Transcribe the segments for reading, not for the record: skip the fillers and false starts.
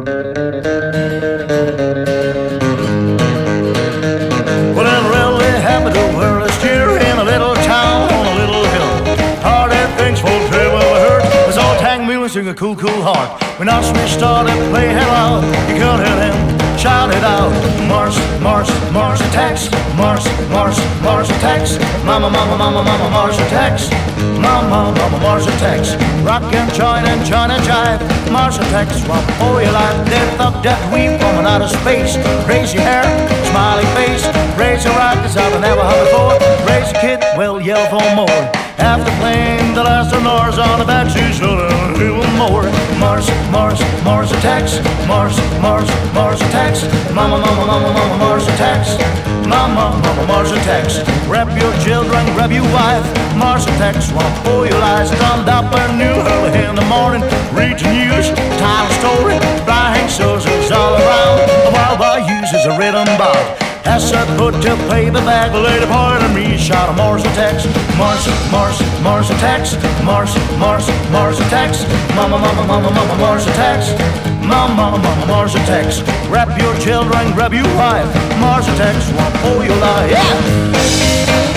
Well, it really happened over last year in a little town on a little hill. Hard at things full trouble hurt. There's old Tang Mullen sing a cool, cool heart. When us we started to play hell out, you could hear them shout it out. Mars, Mars, Mars attacks. Mars, Mars, Mars attacks. Mama, mama, mama, mama, Mars attacks. Mama, mama, Mars attacks. Rock and join and jive. Mars attacks. Swap for your life. Death of death, we from outer space. Raise your hair, smiley face. Raise your right, cause I've never heard before. Raise your kid, well, yell for more. After playing the last of Mars on the backseat, so a little more. Mars, Mars, Mars attacks. Mars, Mars, Mars attacks. Mama, mama, mama, mama, Mars attacks. Mama, mama, Mars attacks. Grab your children, grab your wife. Mars attacks. Swamp for your lies. Stand up and new early in the morning. Read the news, title story. Flying saucers all around. The wild uses a rhythm bout. As I put your paper bag, laid upon me, shot a Mars attacks. Mars, Mars, Mars attacks. Mars, Mars, Mars attacks. Mama, mama, mama, mama, Mars attacks. Mama, mama, Mars attacks. Grab your children, grab your wife. Mars attacks, swamp for your life. Yeah!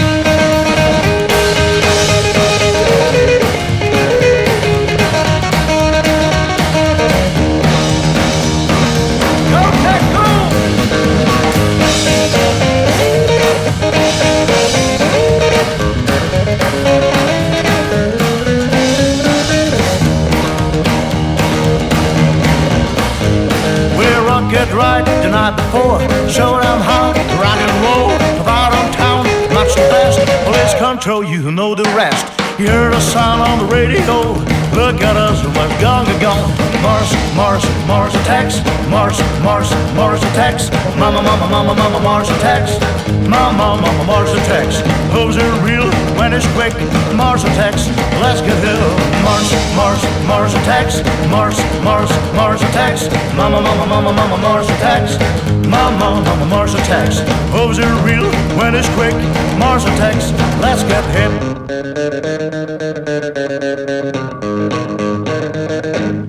Get right the night before, show them how to rock and roll. About on town, much the best. Police control, you know the rest. You heard a sound on the radio. Look at us, we're gone. Mars, Mars, Mars attacks. Mars, Mars, Mars attacks. Mama, mama, mama, mama, Mars attacks. Mama, mama, Mars attacks. Hopes are real when it's quick. Mars attacks. Let's get hill. Mars, Mars, Mars attacks. Mars, Mars, Mars attacks. Mama, mama, mama, mama, Mars attacks. Mama, mama, Mars attacks. Hopes are real when it's quick. Mars attacks. Let's get hip.